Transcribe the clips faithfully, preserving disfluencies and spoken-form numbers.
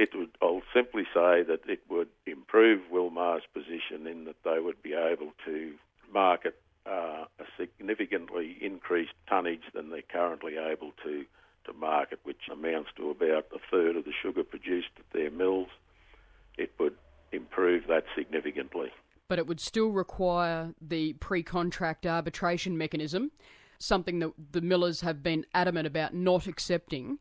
it would, I'll simply say that it would improve Wilmar's position in that they would be able to market uh, a significantly increased tonnage than they're currently able to, to market, which amounts to about a third of the sugar produced at their mills. It would improve that significantly. But it would still require the pre-contract arbitration mechanism, something that the millers have been adamant about not accepting.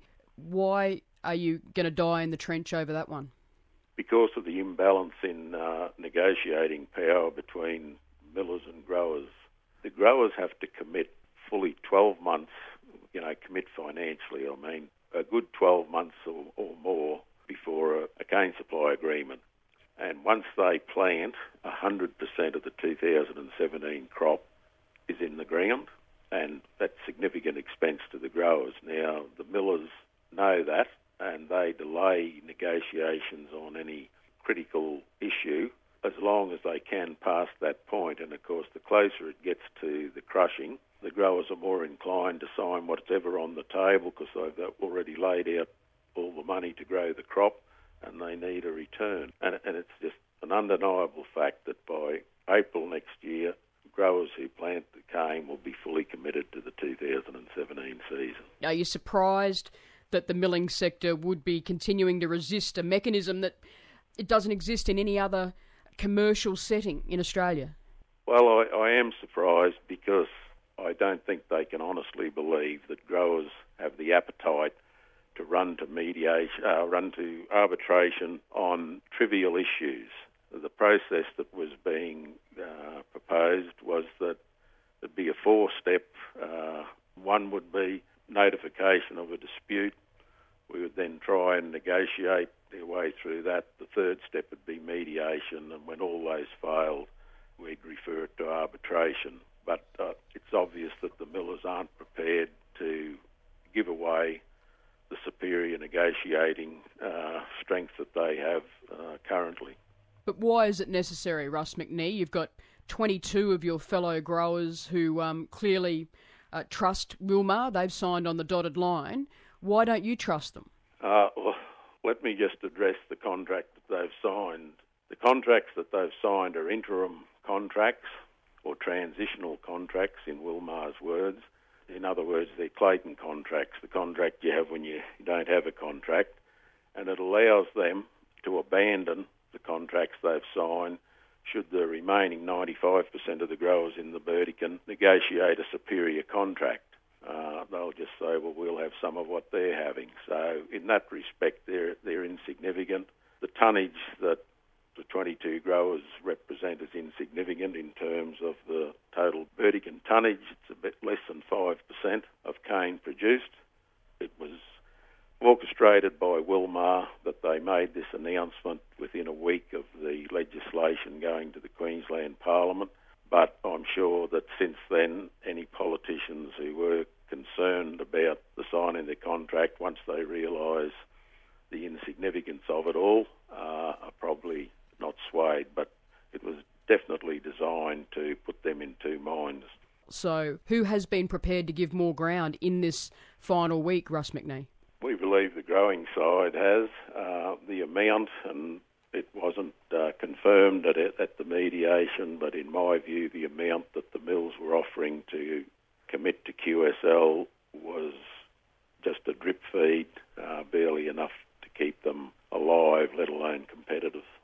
Why are you going to die in the trench over that one? Because of the imbalance in uh, negotiating power between millers and growers. The growers have to commit fully twelve months, you know, commit financially, I mean, a good twelve months or, or more before a, a cane supply agreement. And once they plant, one hundred percent of the two thousand seventeen crop is in the ground, and that's significant expense to the growers. Now, the millers know that, and they delay negotiations on any critical issue as long as they can past that point. And, of course, the closer it gets to the crushing, the growers are more inclined to sign whatever on the table because they've already laid out all the money to grow the crop, and they need a return. And, and it's just an undeniable fact that by April next year, growers who plant the cane will be fully committed to the two thousand seventeen season. Are you surprised that the milling sector would be continuing to resist a mechanism that it doesn't exist in any other commercial setting in Australia? Well, I, I am surprised because I don't think they can honestly believe that growers have the appetite to run to mediation, uh, run to arbitration on trivial issues. The process that was being uh, proposed was that there'd be a four-step. Uh, one would be notification of a dispute. We would then try and negotiate their way through that. The third step would be mediation, and when all those failed, we'd refer it to arbitration. But uh, it's obvious that the millers aren't prepared to give away the superior negotiating uh, strength that they have uh, currently. But why is it necessary, Russ McNee? You've got twenty-two of your fellow growers who um, clearly uh, trust Wilmar. They've signed on the dotted line. Why don't you trust them? Uh, well, let me just address the contract that they've signed. The contracts that they've signed are interim contracts or transitional contracts, in Wilmar's words. In other words, they're Clayton contracts, the contract you have when you don't have a contract, and it allows them to abandon the contracts they've signed should the remaining ninety-five percent of the growers in the Burdekin negotiate a superior contract. Uh, they'll just say, well, we'll have some of what they're having. So in that respect, they're, they're insignificant. The tonnage that the twenty-two growers represent is insignificant in terms of the total Burdekin tonnage. It's a bit less than five percent of cane produced. It was orchestrated by Wilmar that they made this announcement within a week of the legislation going to the Queensland Parliament. But I'm sure that since then, any politicians who were concerned about the signing of the contract, once they realise the insignificance of it all, uh, are probably not swayed. But it was definitely designed to put them in two minds. So who has been prepared to give more ground in this final week, Russ McNee? We believe the growing side has. Uh, the amount, and it wasn't uh, confirmed at, at the mediation, but in my view, the amount that the mills were offering to commit to Q S L was just a drip feed, uh, barely enough to keep them alive, let alone competitive.